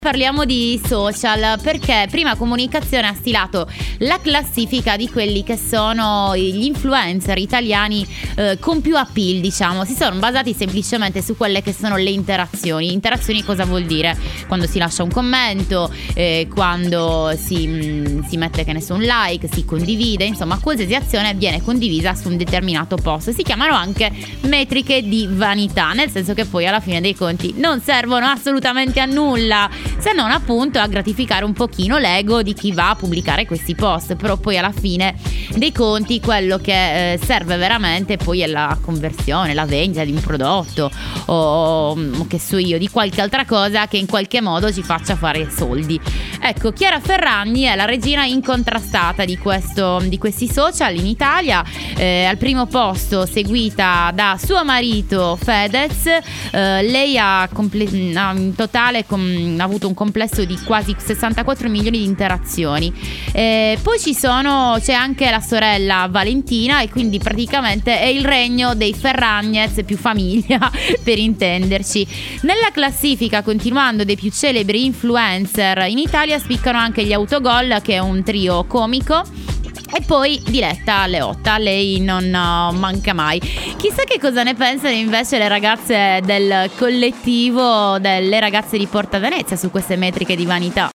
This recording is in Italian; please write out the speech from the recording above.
Parliamo di social perché Prima Comunicazione ha stilato la classifica di quelli che sono gli influencer italiani con più appeal, diciamo. Si sono basati semplicemente su quelle che sono le interazioni. Interazioni cosa vuol dire? Quando si lascia un commento, quando si mette, che ne so, un like, si condivide, insomma qualsiasi azione viene condivisa su un determinato post. Si chiamano anche metriche di vanità, nel senso che poi alla fine dei conti non servono assolutamente a nulla, se non appunto a gratificare un pochino l'ego di chi va a pubblicare questi post. Però poi alla fine dei conti quello che serve veramente poi è la conversione, la vendita di un prodotto o che so io, di qualche altra cosa che in qualche modo ci faccia fare soldi. Ecco, Chiara Ferragni è la regina incontrastata di questi social in Italia, al primo posto seguita da suo marito Fedez. Lei ha in totale ha avuto un complesso di quasi 64 milioni di interazioni. Poi c'è anche la sorella Valentina, e quindi praticamente è il regno dei Ferragnez più famiglia per intenderci. Nella classifica, continuando, dei più celebri influencer in Italia spiccano anche gli Autogol, che è un trio comico. E poi Diletta Leotta, lei non manca mai. Chissà che cosa ne pensano invece le ragazze del collettivo delle ragazze di Porta Venezia su queste metriche di vanità.